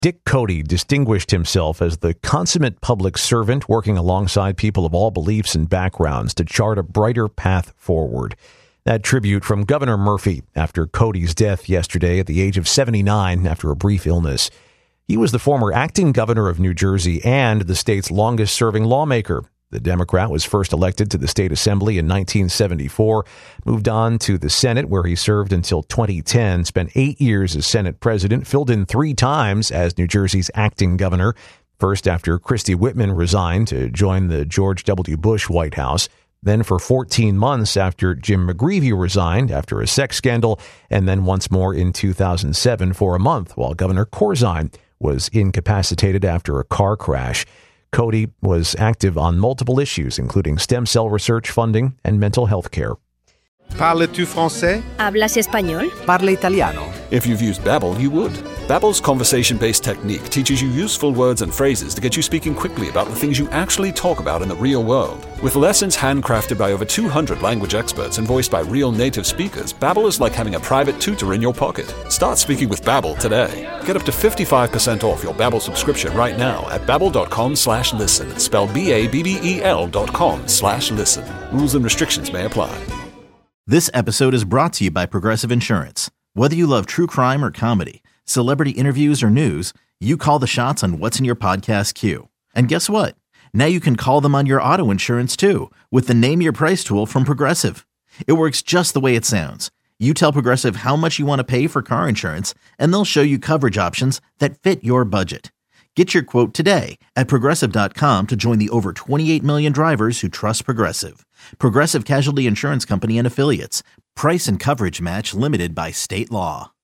Dick Cody distinguished himself as the consummate public servant working alongside people of all beliefs and backgrounds to chart a brighter path forward. That tribute from Governor Murphy after Cody's death yesterday at the age of 79 after a brief illness. He was the former acting governor of New Jersey and the state's longest-serving lawmaker. The Democrat was first elected to the state assembly in 1974, moved on to the Senate, where he served until 2010, spent 8 years as Senate president, filled in 3 times as New Jersey's acting governor, first after Christie Whitman resigned to join the George W. Bush White House, then for 14 months after Jim McGreevey resigned after a sex scandal, and then once more in 2007 for a month while Governor Corzine was incapacitated after a car crash. Cody was active on multiple issues, including stem cell research funding and mental health care. Parles-tu français? ¿Hablas español? Parla italiano. If you've used Babbel, you would. Babbel's conversation-based technique teaches you useful words and phrases to get you speaking quickly about the things you actually talk about in the real world. With lessons handcrafted by over 200 language experts and voiced by real native speakers, Babbel is like having a private tutor in your pocket. Start speaking with Babbel today. Get up to 55% off your Babbel subscription right now at babbel.com/listen. Spelled BABBEL.com/listen. Rules and restrictions may apply. This episode is brought to you by Progressive Insurance. Whether you love true crime or comedy, celebrity interviews or news, you call the shots on what's in your podcast queue. And guess what? Now you can call them on your auto insurance too with the Name Your Price tool from Progressive. It works just the way it sounds. You tell Progressive how much you want to pay for car insurance, and they'll show you coverage options that fit your budget. Get your quote today at Progressive.com to join the over 28 million drivers who trust Progressive. Progressive Casualty Insurance Company and Affiliates. Price and coverage match limited by state law.